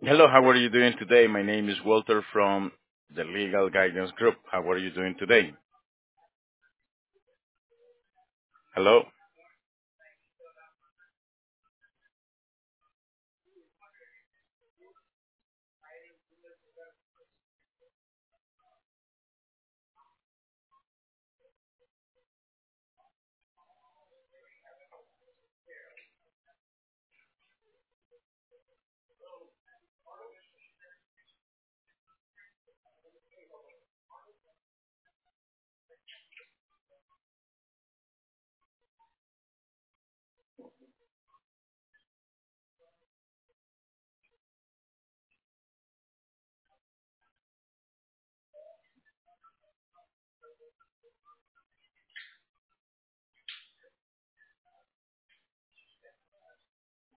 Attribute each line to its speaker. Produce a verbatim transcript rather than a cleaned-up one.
Speaker 1: Hello, how are you doing today? My name is Walter from the Legal Guidance Group. How are you doing today? Hello?